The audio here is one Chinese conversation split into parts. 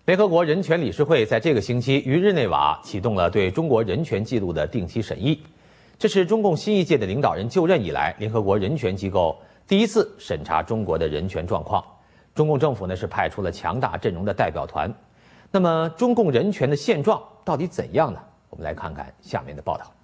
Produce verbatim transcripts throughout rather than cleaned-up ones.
联合国人权理事会在这个星期于日内瓦启动了对中国人权记录的定期审议，这是中共新一届的领导人就任以来，联合国人权机构第一次审查中国的人权状况。中共政府呢是派出了强大阵容的代表团。那么，中共人权的现状到底怎样呢？我们来看看下面的报道。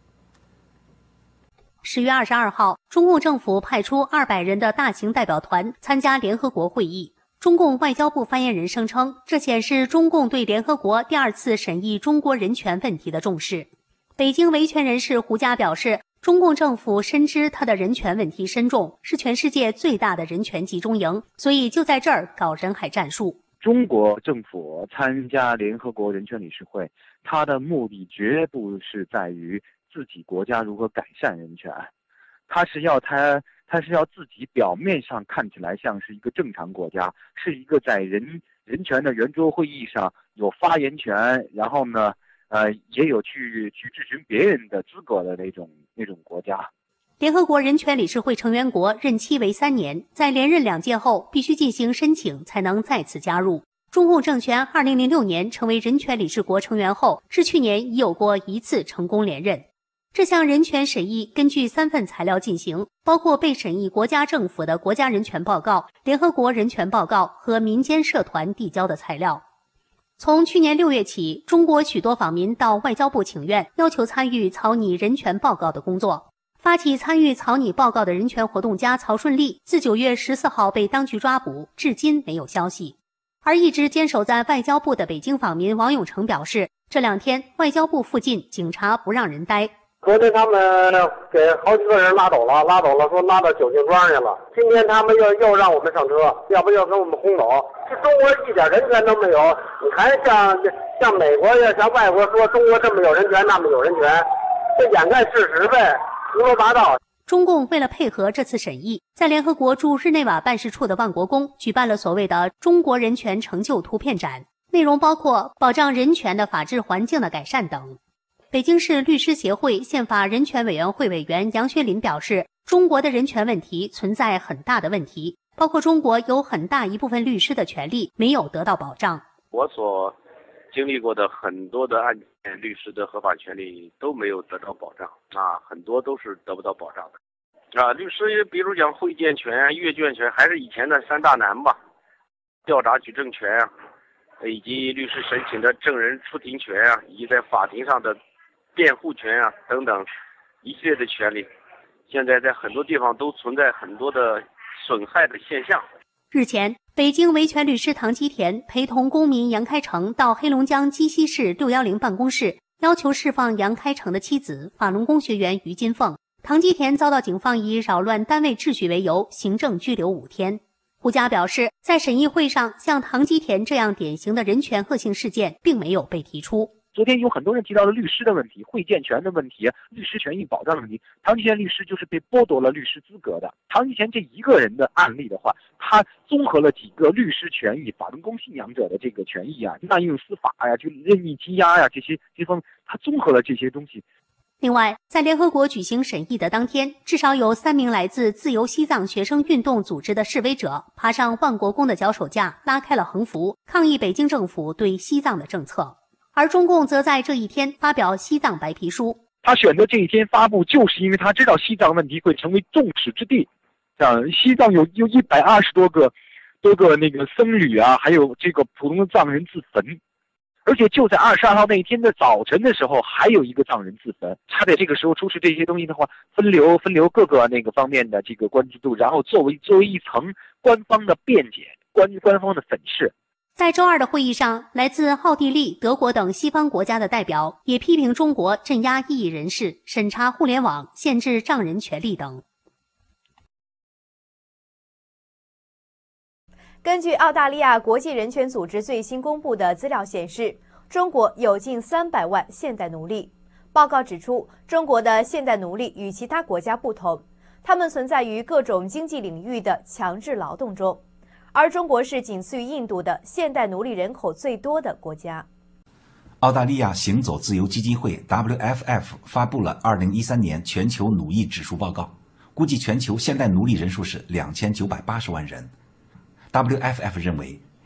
十月二十二号，中共政府派出二百人的大型代表团参加联合国会议。中共外交部发言人声称，这显示中共对联合国第二次审议中国人权问题的重视。北京维权人士胡佳表示，中共政府深知他的人权问题深重，是全世界最大的人权集中营，所以就在这儿搞人海战术。 中国政府参加联合国人权理事会，它的目的绝不是在于自己国家如何改善人权，它是要它它是要自己表面上看起来像是一个正常国家，是一个在人人权的圆桌会议上有发言权，然后呢，呃，也有去去质询别人的资格的那种那种国家。 联合国人权理事会成员国任期为三年，在连任两届后必须进行申请才能再次加入。中共政权二零零六年成为人权理事国成员后，至去年已有过一次成功连任。这项人权审议根据三份材料进行，包括被审议国家政府的国家人权报告、联合国人权报告和民间社团递交的材料。从去年六月起，中国许多访民到外交部请愿，要求参与草拟人权报告的工作。发起参与草拟报告的人权活动家曹顺利自九月十四号被当局抓捕，至今没有消息。而一直坚守在外交部的北京访民王永成表示，这两天外交部附近警察不让人待。 昨天他们给好几个人拉走了，拉走了说拉到九庆庄去了。今天他们又又让我们上车，要不要给我们轰走？这中国一点人权都没有，你还像像美国呀，像外国说中国这么有人权，那么有人权，这掩盖事实呗，胡说八道。 中共为了配合这次审议，在联合国驻日内瓦办事处的万国宫举办了所谓的中国人权成就图片展，内容包括保障人权的法治环境的改善等。北京市律师协会宪法人权委员会委员杨学林表示，中国的人权问题存在很大的问题，包括中国有很大一部分律师的权利没有得到保障。 我所经历过的很多的案件，律师的合法权利都没有得到保障啊，很多都是得不到保障的啊。律师比如讲会见权啊、阅卷权，还是以前的三大难吧，调查举证权啊，以及律师申请的证人出庭权啊，以及在法庭上的辩护权啊等等一系列的权利，现在在很多地方都存在很多的损害的现象。 日前，北京维权律师唐基田陪同公民杨开成到黑龙江鸡西市六一零办公室，要求释放杨开成的妻子法轮功学员于金凤。唐基田遭到警方以扰乱单位秩序为由，行政拘留五天。胡佳表示，在审议会上，像唐基田这样典型的人权恶性事件并没有被提出。 昨天有很多人提到了律师的问题、会见权的问题、律师权益保障的问题。唐基田律师就是被剥夺了律师资格的。唐基田这一个人的案例的话，他综合了几个律师权益、法轮功信仰者的这个权益啊、滥用司法呀、就任意羁押呀这些这方面，他综合了这些东西。 另外，在联合国举行审议的当天，至少有三名来自自由西藏学生运动组织的示威者爬上万国宫的脚手架，拉开了横幅，抗议北京政府对西藏的政策。而中共则在这一天发表西藏白皮书。 他选择这一天发布，就是因为他知道西藏问题会成为众矢之的。像西藏有有一百二十多个多个那个僧侣啊，还有这个普通的藏人自焚。而且就在二十二号那一天的早晨的时候，还有一个藏人自焚。他在这个时候出示这些东西的话，分流分流各个那个方面的这个关注度，然后作为作为一层官方的辩解、关官方的粉饰。 在周二的会议上，来自奥地利、德国等西方国家的代表也批评中国镇压异议人士、审查互联网、限制藏人权利等。 根据澳大利亚国际人权组织最新公布的资料显示，中国有近三百万现代奴隶。报告指出，中国的现代奴隶与其他国家不同，他们存在于各种经济领域的强制劳动中。而中国是仅次于印度的现代奴隶人口最多的国家。 澳大利亚行走自由基金会 W F F 发布了二零一三年全球奴役指数报告，估计全球现代奴隶人数是两千九百八十万人。W F F 认为，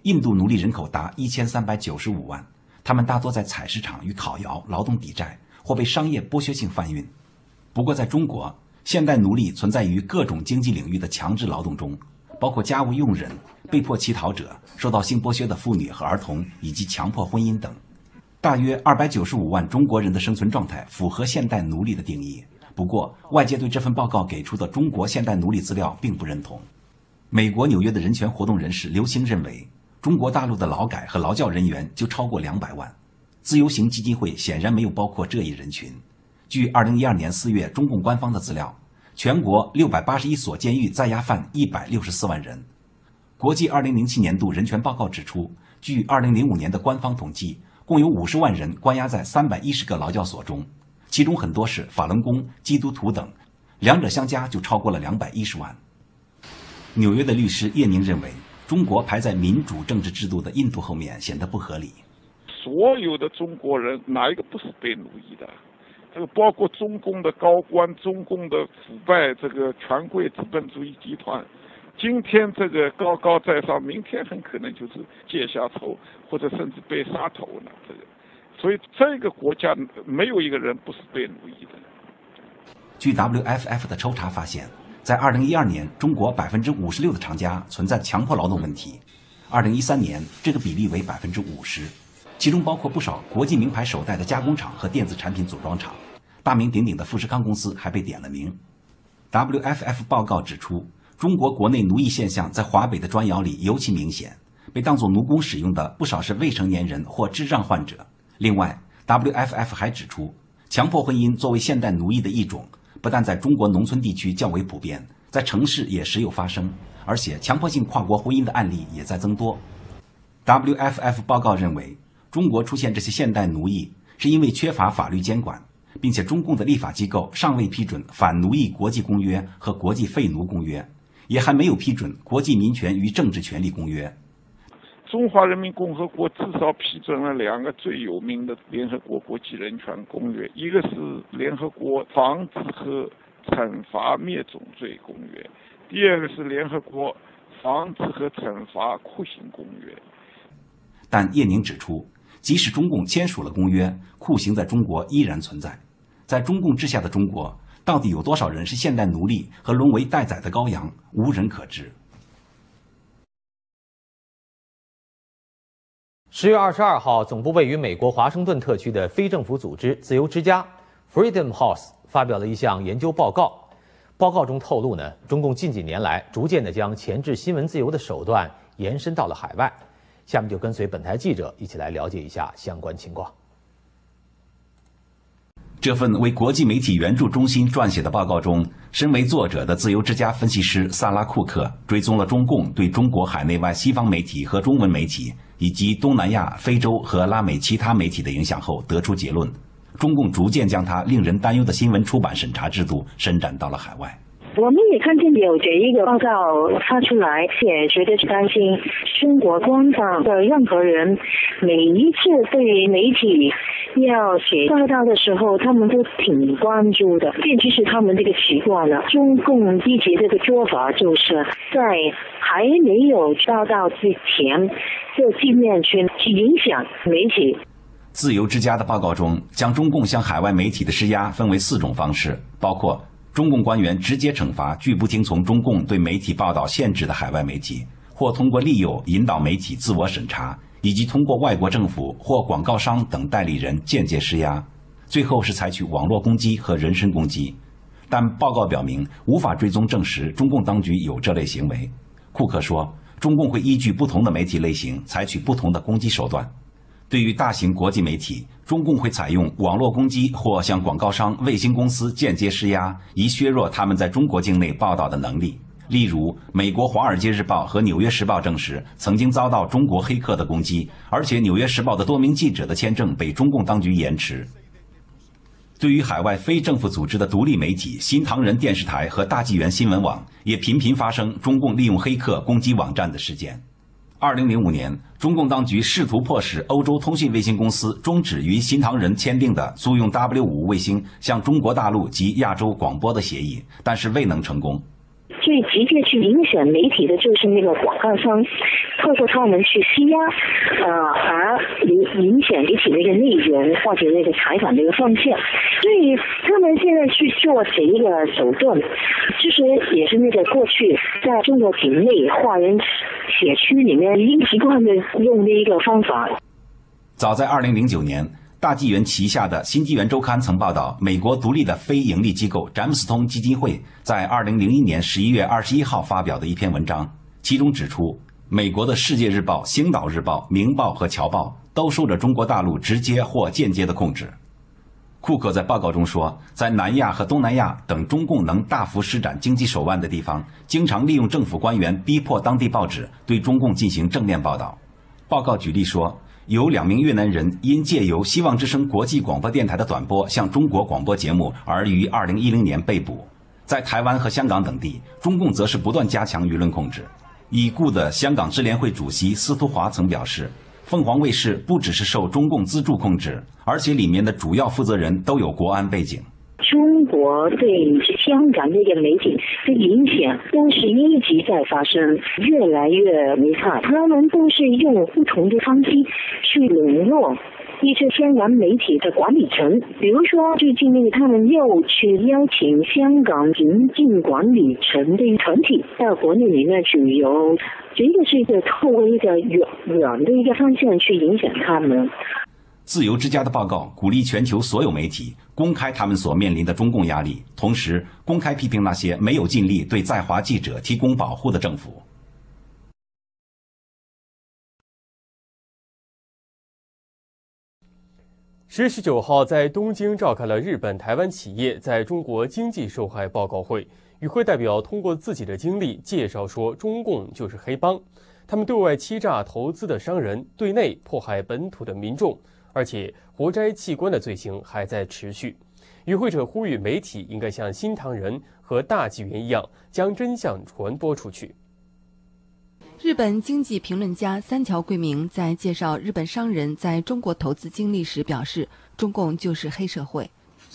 印度奴隶人口达一千三百九十五万，他们大多在采石场与烤窑劳动抵债，或被商业剥削性贩运。不过在中国，现代奴隶存在于各种经济领域的强制劳动中，包括家务佣人、被迫乞讨者、受到性剥削的妇女和儿童，以及强迫婚姻等。大约二百九十五万中国人的生存状态符合现代奴隶的定义。不过，外界对这份报告给出的中国现代奴隶资料并不认同。美国纽约的人权活动人士刘星认为，中国大陆的劳改和劳教人员就超过两百万，自由行基金会显然没有包括这一人群。据二零一二年四月中共官方的资料，全国六百八十一所监狱在押犯一百六十四万人。国际二零零七年度人权报告指出，据二零零五年的官方统计，共有五十万人关押在三百一十个劳教所中，其中很多是法轮功、基督徒等，两者相加就超过了两百一十万。纽约的律师叶宁认为，中国排在民主政治制度的印度后面显得不合理。 所有的中国人哪一个不是被奴役的？这个包括中共的高官、中共的腐败这个权贵资本主义集团，今天这个高高在上，明天很可能就是阶下囚，或者甚至被杀头了。这个，所以这个国家没有一个人不是被奴役的。 据 W F F 的抽查发现，在二零一二年，中国百分之五十六的厂家存在强迫劳动问题，二零一三年这个比例为百分之五十。其中包括不少国际名牌手袋的加工厂和电子产品组装厂，大名鼎鼎的富士康公司还被点了名。W F F 报告指出，中国国内奴役现象在华北的砖窑里尤其明显，被当作奴工使用的不少是未成年人或智障患者。另外 W F F 还指出，强迫婚姻作为现代奴役的一种，不但在中国农村地区较为普遍，在城市也时有发生，而且强迫性跨国婚姻的案例也在增多。W F F 报告认为，中国出现这些现代奴役，是因为缺乏法律监管，并且中共的立法机构尚未批准反奴役国际公约和国际废奴公约，也还没有批准国际民权与政治权利公约。 中华人民共和国至少批准了两个最有名的联合国国际人权公约，一个是联合国防止和惩罚灭种罪公约，第二个是联合国防止和惩罚酷刑公约。 但叶宁指出，即使中共签署了公约，酷刑在中国依然存在。在中共治下的中国，到底有多少人是现代奴隶和沦为待宰的羔羊，无人可知。 十月二十二号，总部位于美国华盛顿特区的非政府组织自由之家 （Freedom House） 发表了一项研究报告。报告中透露呢，中共近几年来逐渐地将钳制新闻自由的手段延伸到了海外。下面就跟随本台记者一起来了解一下相关情况。 这份为国际媒体援助中心撰写的报告中，身为作者的自由之家分析师萨拉库克追踪了中共对中国海内外西方媒体和中文媒体，以及东南亚、非洲和拉美其他媒体的影响后，得出结论：中共逐渐将它令人担忧的新闻出版审查制度伸展到了海外。 我们也看见有这一个报告发出来，也觉得担心中国官方的任何人每一次对媒体要写报道的时候，他们都挺关注的，这就是他们这个习惯了。中共一直这个做法就是在还没有报道之前就尽量去去影响媒体。 自由之家的报告中，将中共向海外媒体的施压分为四种方式，包括中共官员直接惩罚拒不听从中共对媒体报道限制的海外媒体，或通过利诱引导媒体自我审查，以及通过外国政府或广告商等代理人间接施压，最后是采取网络攻击和人身攻击。但报告表明无法追踪证实中共当局有这类行为。库克说，中共会依据不同的媒体类型采取不同的攻击手段。对于大型国际媒体，中共会采用网络攻击或向广告商、卫星公司间接施压，以削弱他们在中国境内报道的能力。例如，美国《华尔街日报》和《纽约时报》证实曾经遭到中国黑客的攻击，而且《纽约时报》的多名记者的签证被中共当局延迟。对于海外非政府组织的独立媒体新唐人电视台和大纪元新闻网，也频频发生中共利用黑客攻击网站的事件。二零零五年，中共当局试图迫使欧洲通信卫星公司终止与新唐人签订的租用 W 五 卫星向中国大陆及亚洲广播的协议，但是未能成功。 最直接去影响媒体的就是那个广告商，透过他们去施压，呃，而影影响媒体的一个内容或者那个采访的一个方向。所以他们现在去做这一个手段，其实也是那个过去在中国境内华人社区里面已经习惯的用的一个方法。 早在二零零九年，大纪元旗下的《新纪元周刊》曾报道，美国独立的非盈利机构詹姆斯通基金会在二零零一年十一月二十一号发表的一篇文章，其中指出，美国的《世界日报》、《星岛日报》、《明报》和《侨报》都受着中国大陆直接或间接的控制。库克在报告中说，在南亚和东南亚等中共能大幅施展经济手腕的地方，经常利用政府官员逼迫当地报纸对中共进行正面报道。报告举例说，有两名越南人因借由希望之声国际广播电台的短波向中国广播节目而于二零一零年被捕。在台湾和香港等地，中共则是不断加强舆论控制。已故的香港支联会主席司徒华曾表示，凤凰卫视不只是受中共资助控制，而且里面的主要负责人都有国安背景。 中国对香港这个媒体的影响都是一直在发生，越来越厉害。他们都是用不同的方式去笼络一些香港媒体的管理层，比如说最近那个他们又去邀请香港行政管理层的团体到国内里面去游，这个是一个透过一个远远的一个方向去影响他们。 自由之家的报告鼓励全球所有媒体公开他们所面临的中共压力，同时公开批评那些没有尽力对在华记者提供保护的政府。 十月十九号，在东京召开了日本台湾企业在中国经济受害报告会。与会代表通过自己的经历介绍说，中共就是黑帮，他们对外欺诈投资的商人，对内迫害本土的民众，而且活摘器官的罪行还在持续。与会者呼吁媒体应该像新唐人和大纪元一样，将真相传播出去。 日本经济评论家三桥贵明在介绍日本商人在中国投资经历时表示，中共就是黑社会。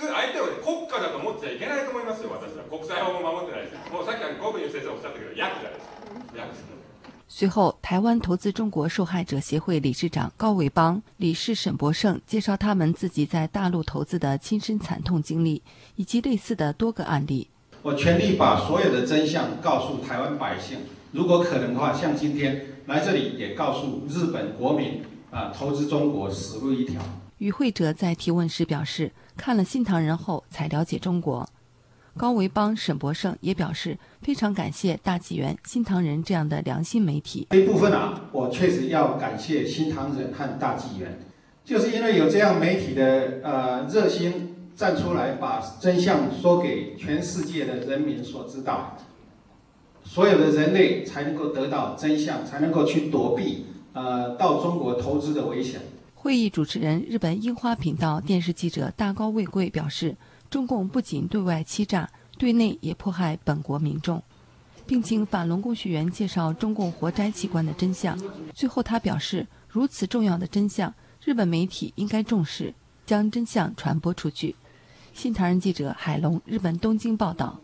随后，台湾投资中国受害者协会理事长高伟邦、理事沈博胜介绍他们自己在大陆投资的亲身惨痛经历，以及类似的多个案例。 我全力把所有的真相告诉台湾百姓，如果可能的话，像今天来这里也告诉日本国民啊，投资中国死路一条。 与会者在提问时表示，看了《新唐人》后才了解中国。高维邦、沈博胜也表示，非常感谢大纪元、新唐人这样的良心媒体。 这一部分啊，我确实要感谢新唐人和大纪元，就是因为有这样媒体的呃热心站出来，把真相说给全世界的人民所知道，所有的人类才能够得到真相，才能够去躲避呃到中国投资的危险。 会议主持人日本樱花频道电视记者大高卫贵表示，中共不仅对外欺诈，对内也迫害本国民众，并请法轮功学员介绍中共活摘器官的真相。最后他表示，如此重要的真相，日本媒体应该重视，将真相传播出去。新唐人记者海龙，日本东京报道。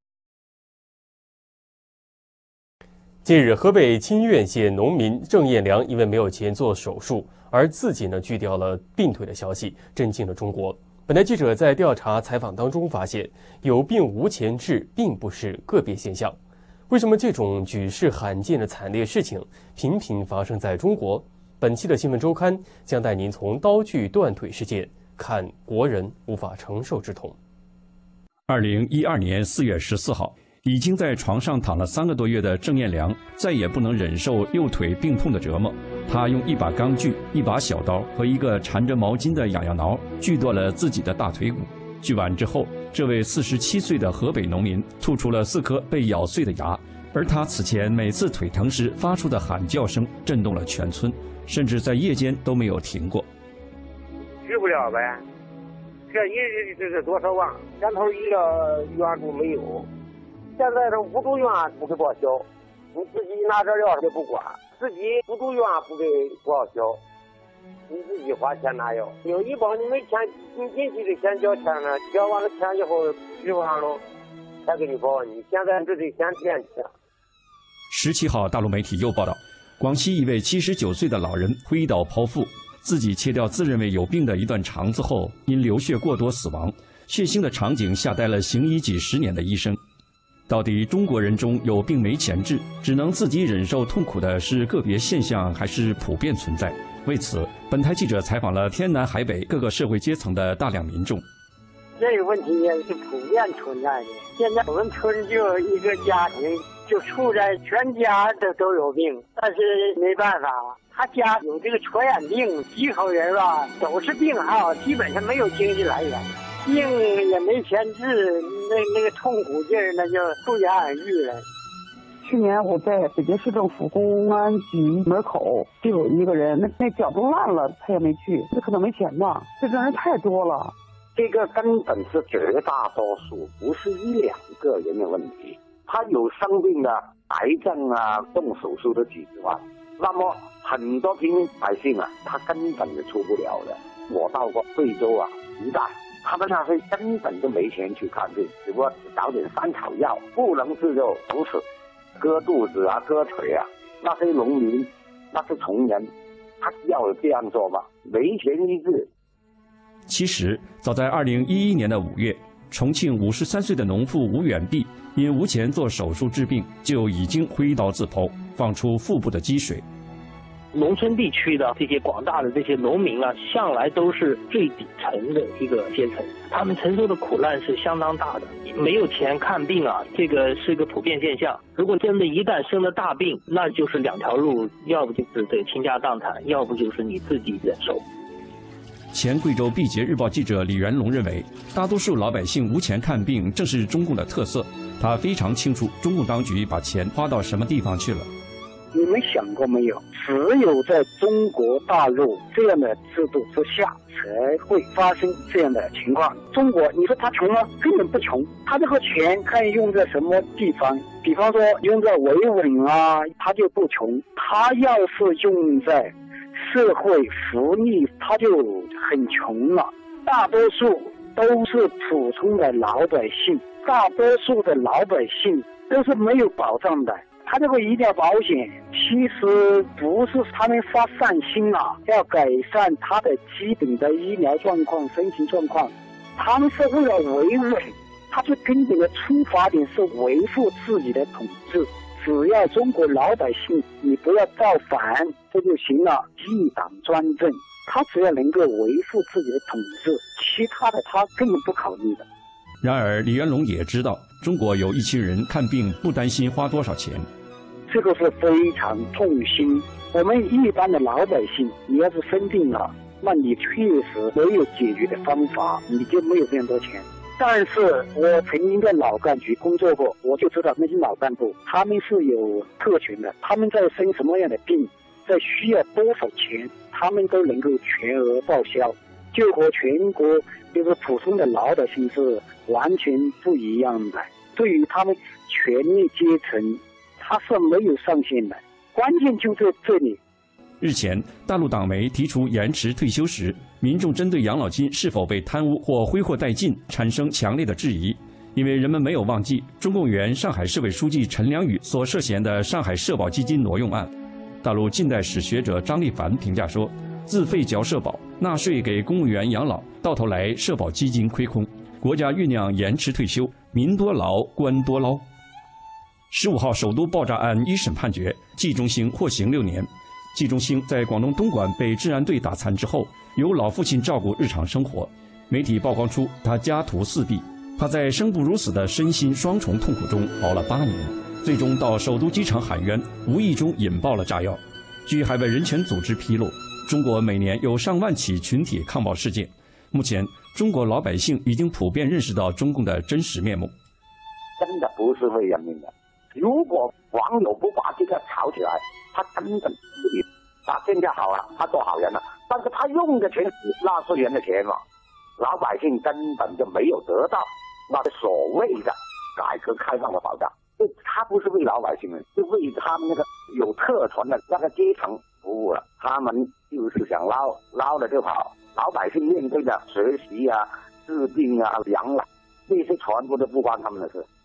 近日，河北清苑县农民郑彦良因为没有钱做手术，而自己呢锯掉了病腿的消息，震惊了中国。本台记者在调查采访当中发现，有病无钱治并不是个别现象。为什么这种举世罕见的惨烈事情频频发生在中国？本期的新闻周刊将带您从刀具断腿事件看国人无法承受之痛。 二零一二年四月十四号，已经在床上躺了三个多月的郑彦良再也不能忍受右腿病痛的折磨，他用一把钢锯、一把小刀和一个缠着毛巾的痒痒挠锯断了自己的大腿骨。锯完之后，这位四十七岁的河北农民吐出了四颗被咬碎的牙，而他此前每次腿疼时发出的喊叫声震动了全村，甚至在夜间都没有停过。 治不了呗，这一这是多少万？前头医疗援助没有，现在这无住院不给报销，你自己拿点药也不管，自己不住院不给报销，你自己花钱拿药，有医保你没钱，你进去的钱交钱了，交完了钱以后治完了， 再给你报，你现在就得先垫钱。 十七号，大陆媒体又报道，广西一位七十九岁的老人挥刀剖腹，自己切掉自认为有病的一段肠子后，因流血过多死亡。血腥的场景吓呆了行医几十年的医生。到底中国人中有病没钱治，只能自己忍受痛苦的是个别现象，还是普遍存在？为此，本台记者采访了天南海北各个社会阶层的大量民众。 这个问题也是普遍存在的。现在我们村就有一个家庭，就处在全家的都有病，但是没办法，他家有这个传染病，几口人吧都是病号，基本上没有经济来源。病也没钱治，那那个痛苦劲儿那就不言而喻了。 去年我在北京市政府公安局门口就有一个人，那那脚都烂了，他也没去，这可能没钱吧？这种人太多了。 这个根本是绝大多数，不是一两个人的问题。他有生病的癌症啊，动手术的几十万，那么很多平民百姓啊，他根本就出不了的。我到过贵州啊一带。他们那是根本就没钱去看病，只不过找点山草药，不能治就不是，割肚子啊、割腿啊，那些农民，那是穷人，他要这样做吗？没钱医治。 其实，早在二零一一年的五月，重庆五十三岁的农妇吴远碧因无钱做手术治病，就已经挥刀自剖，放出腹部的积水。 农村地区的这些广大的这些农民啊，向来都是最底层的一个阶层，他们承受的苦难是相当大的。没有钱看病啊，这个是一个普遍现象。如果真的一旦生了大病，那就是两条路，要不就是这个倾家荡产，要不就是你自己忍受。 前贵州毕节日报记者李元龙认为，大多数老百姓无钱看病正是中共的特色。他非常清楚中共当局把钱花到什么地方去了。 你们想过没有？只有在中国大陆这样的制度之下，才会发生这样的情况。中国，你说他穷吗？根本不穷。他这个钱看用在什么地方？比方说用在维稳啊，他就不穷。他要是用在社会福利，他就很穷了。大多数都是普通的老百姓，大多数的老百姓都是没有保障的。他这个医疗保险其实不是他们发善心啊，要改善他的基本的医疗状况、身体状况，他们是为了维稳，他最根本的出发点是维护自己的统治。只要中国老百姓你不要造反，这就行了，一党专政。他只要能够维护自己的统治，其他的他根本不考虑的。 然而，李元龙也知道，中国有一群人看病不担心花多少钱， 这个是非常痛心。我们一般的老百姓，你要是生病了，那你确实没有解决的方法，你就没有这么多钱。但是我曾经在劳干局工作过，我就知道那些老干部他们是有特权的，他们在生什么样的病，在需要多少钱，他们都能够全额报销，就和全国就是普通的老百姓是完全不一样的。对于他们权力阶层，他是没有上限的，关键就在这里。 日前，大陆党媒提出延迟退休时，民众针对养老金是否被贪污或挥霍殆尽产生强烈的质疑，因为人们没有忘记中共原上海市委书记陈良宇所涉嫌的上海社保基金挪用案。大陆近代史学者张立凡评价说，自费交社保，纳税给公务员养老，到头来社保基金亏空，国家酝酿延迟退休，民多劳，官多捞。十五号首都爆炸案一审判决，季中兴获刑六年。季中兴在广东东莞被治安队打残之后，由老父亲照顾日常生活。媒体曝光出他家徒四壁，他在生不如死的身心双重痛苦中熬了八年，最终到首都机场喊冤，无意中引爆了炸药。据海外人权组织披露，中国每年有上万起群体抗暴事件。目前，中国老百姓已经普遍认识到中共的真实面目。 真的不是为人民的。如果网友不把这个炒起来，他根本不理。啊，现在好了，他做好人了，但是他用的全是纳税人的钱嘛，老百姓根本就没有得到那所谓的改革开放的保障。这他不是为老百姓的，是为他们那个有特权的那个阶层服务了。他们就是想捞，捞了就跑。老百姓面对的学习啊、治病啊、养老，这些全部都不关他们的事。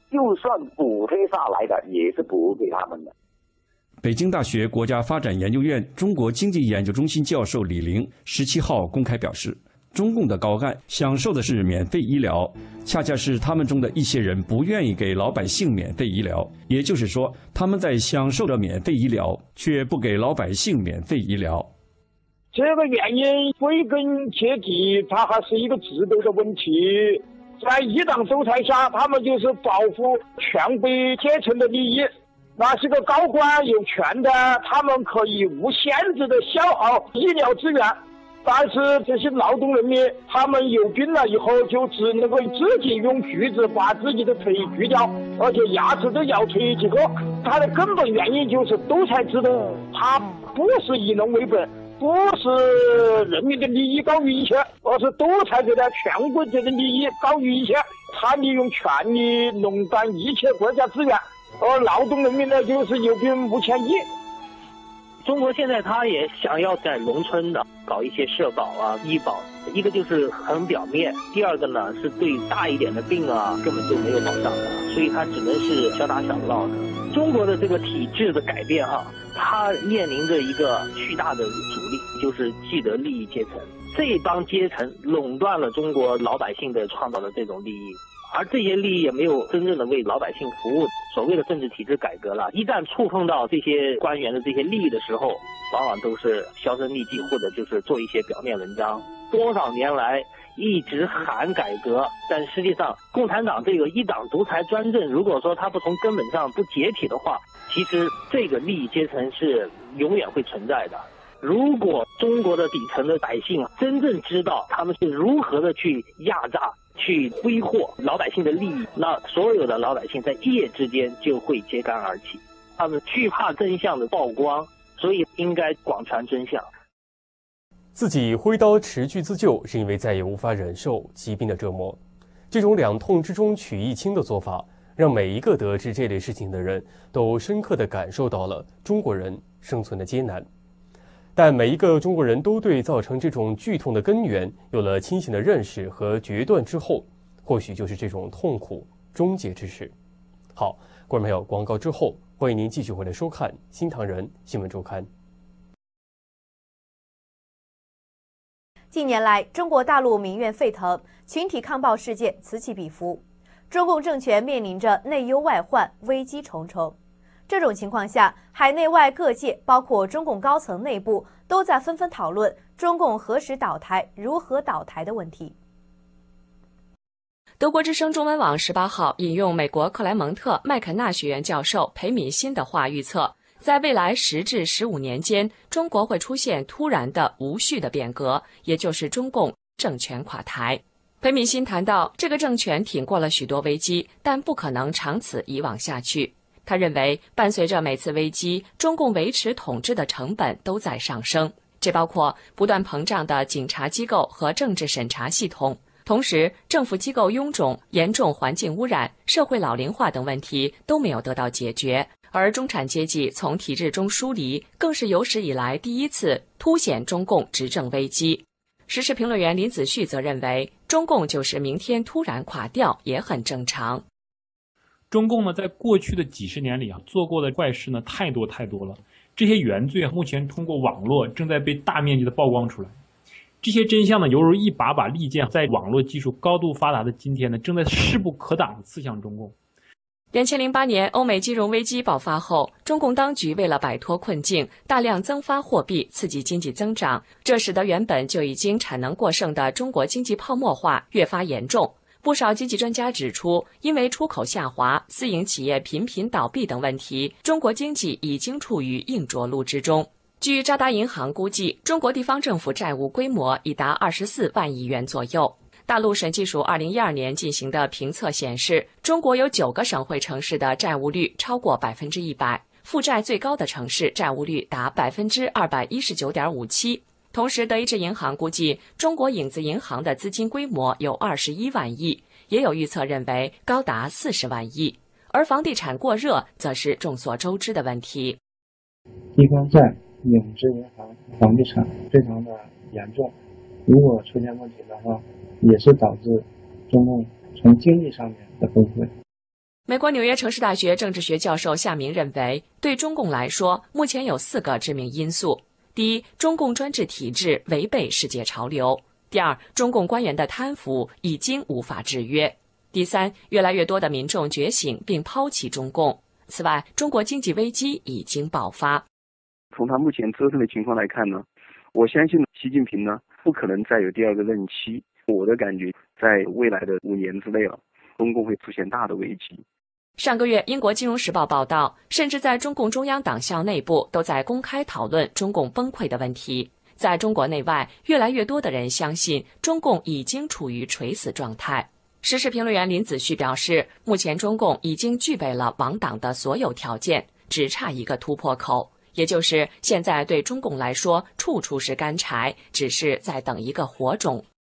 就算补贴下来的，也是补给他们的。 北京大学国家发展研究院中国经济研究中心教授李玲十七号公开表示，中共的高干享受的是免费医疗，恰恰是他们中的一些人不愿意给老百姓免费医疗，也就是说，他们在享受着免费医疗，却不给老百姓免费医疗。 这个原因归根结底，它还是一个制度的问题。在一党独裁下，他们就是保护权贵阶层的利益。那些个高官有权的，他们可以无限制的消耗医疗资源，但是这些劳动人民，他们有病了以后，就只能够自己用锯子把自己的腿锯掉，而且牙齿都咬退几个。它的根本原因就是独裁制度，它不是以人为本。不是人民的利益高于一切，而是独裁者的权贵者的利益高于一切。他利用权力垄断一切国家资源，而劳动人民呢，就是有病无钱医。 中国现在他也想要在农村的搞一些社保啊、医保，一个就是很表面，第二个呢是对大一点的病啊根本就没有保障的，所以他只能是小打小闹的。中国的这个体制的改变啊，它面临着一个巨大的阻力，就是既得利益阶层。这帮阶层垄断了中国老百姓的创造的这种利益，而这些利益也没有真正的为老百姓服务。所谓的政治体制改革了，一旦触碰到这些官员的这些利益的时候，往往都是销声匿迹，或者就是做一些表面文章。多少年来一直喊改革，但实际上共产党这个一党独裁专政，如果说它不从根本上不解体的话，其实这个利益阶层是永远会存在的。如果中国的底层的百姓真正知道他们是如何的去压榨、去挥霍老百姓的利益，那所有的老百姓在一夜之间就会揭竿而起。他们惧怕真相的曝光，所以应该广传真相。 自己挥刀持锯自救，是因为再也无法忍受疾病的折磨。这种两痛之中取一轻的做法，让每一个得知这类事情的人都深刻地感受到了中国人生存的艰难。但每一个中国人都对造成这种剧痛的根源有了清醒的认识和决断之后，或许就是这种痛苦终结之时。好，观众朋友，广告之后，欢迎您继续回来收看《新唐人新闻周刊》。 近年来，中国大陆民怨沸腾，群体抗暴事件此起彼伏，中共政权面临着内忧外患，危机重重。这种情况下，海内外各界，包括中共高层内部，都在纷纷讨论中共何时倒台、如何倒台的问题。 德国之声中文网十八号引用美国克莱蒙特麦肯纳学院教授裴敏欣的话预测，在未来十至十五年间，中国会出现突然的无序的变革，也就是中共政权垮台。裴敏欣谈到，这个政权挺过了许多危机，但不可能长此以往下去。他认为，伴随着每次危机，中共维持统治的成本都在上升，这包括不断膨胀的警察机构和政治审查系统。同时，政府机构臃肿、严重环境污染、社会老龄化等问题都没有得到解决，而中产阶级从体制中疏离，更是有史以来第一次凸显中共执政危机。时事评论员林子旭则认为，中共就是明天突然垮掉也很正常。 中共呢，在过去的几十年里啊，做过的坏事呢太多太多了。这些原罪目前通过网络正在被大面积的曝光出来。这些真相呢，犹如一把把利剑，在网络技术高度发达的今天呢，正在势不可挡地刺向中共。 两千零八年欧美金融危机爆发后，中共当局为了摆脱困境，大量增发货币，刺激经济增长，这使得原本就已经产能过剩的中国经济泡沫化越发严重。不少经济专家指出，因为出口下滑、私营企业频频倒闭等问题，中国经济已经处于硬着陆之中。据渣打银行估计，中国地方政府债务规模已达二十四万亿元左右。大陆审计署二零一二年进行的评测显示，中国有九个省会城市的债务率超过百分之一百，负债最高的城市债务率达百分之二百一十九点五七。同时，德意志银行估计，中国影子银行的资金规模有二十一万亿，也有预测认为高达四十万亿。而房地产过热，则是众所周知的问题。 地方债、影子银行、房地产非常的严重，如果出现问题的话，也是导致中共从经济上面的崩溃。 美国纽约城市大学政治学教授夏明认为，对中共来说，目前有四个致命因素：第一，中共专制体制违背世界潮流；第二，中共官员的贪腐已经无法制约；第三，越来越多的民众觉醒并抛弃中共。此外，中国经济危机已经爆发。 从他目前折腾的情况来看呢，我相信习近平呢不可能再有第二个任期。我的感觉，在未来的五年之内啊，中共会出现大的危机。 上个月，英国《金融时报》报道，甚至在中共中央党校内部都在公开讨论中共崩溃的问题。在中国内外，越来越多的人相信中共已经处于垂死状态。时事评论员林子旭表示，目前中共已经具备了亡党的所有条件，只差一个突破口，也就是现在对中共来说处处是干柴，只是在等一个火种。